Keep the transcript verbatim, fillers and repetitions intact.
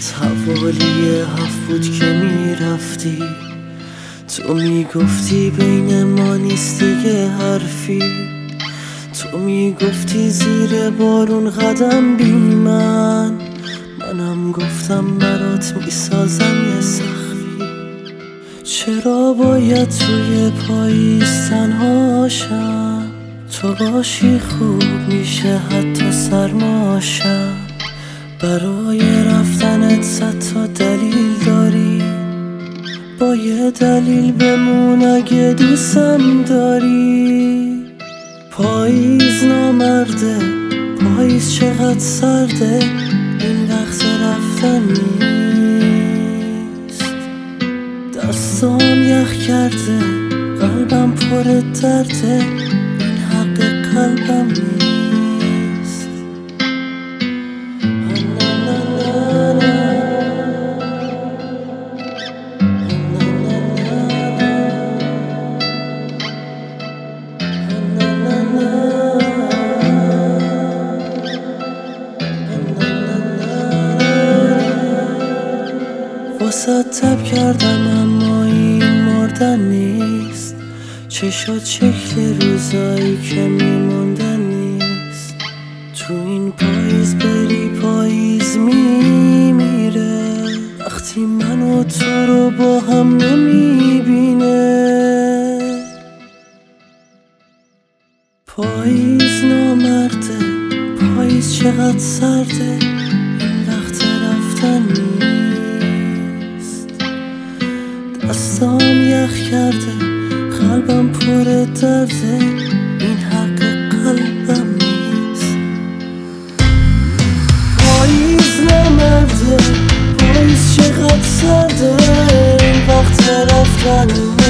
از حوالی هفت بود که میرفتی، تو میگفتی بین ما نیست دیگه حرفی، تو میگفتی زیر بارون قدم بی من، منم گفتم برات میسازم یه سخفی. چرا باید توی پاییز تنهاشم، تو باشی خوب میشه حتی سرماشم. برای رفتنت صد تا دلیل داری، با یه دلیل بمون اگه دوستم داری. پاییز نامرده، پاییز چقدر سرده، این وقت رفتن نیست. دستام یخ کرده، قلبم پر درده، این حق قلبم نیست. واسه تب کردم اما این مردن نیست، چه شد شکل روزایی که میموندن نیست. تو این پاییز بری پاییز میمیره، وقتی من و تو رو با هم نمیبینه. پاییز نامرده، پاییز چقدر سرده، این وقت رفتن نیست. دستام یخ کرده، قلبم پر درده، این حق قلبم نیست. پاییز نامرده، پاییز چقدر سرده، این وقت رفتن نیست.